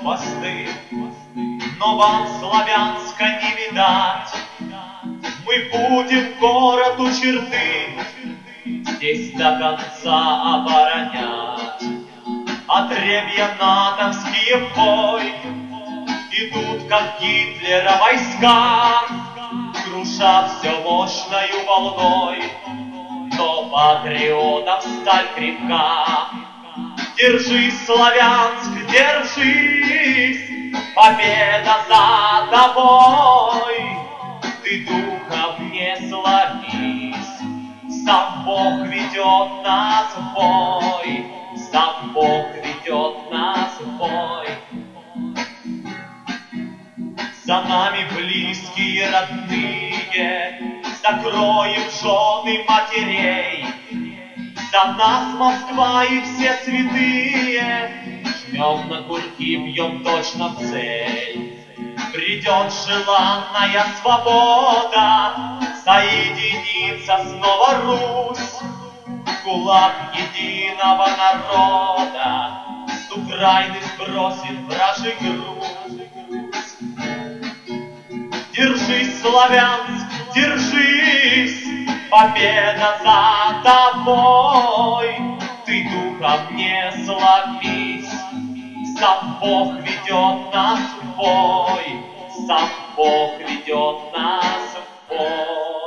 посты, но вам Славянска не видать. Мы будем город у черты здесь до конца оборонять. Отребья натовские в бой идут, как Гитлера войска, круша все мощною волной, но патриотов сталь крепка. Держись, Славянск, держись, победа за тобой. Ты духом не сломись, сам Бог ведет нас в бой, сам Бог ведет нас в бой. За нами близкие, родные, закроем жены матерей. За нас Москва и все святые, жмем на курки, бьем точно в цель. Придет желанная свобода, соединится снова Русь, кулак единого народа с Украины сбросит вражий груз. Держись, Славянск, держись, победа за тобой. Ты духом не сломись, сам Бог ведет нас в бой, сам Бог ведет нас в бой.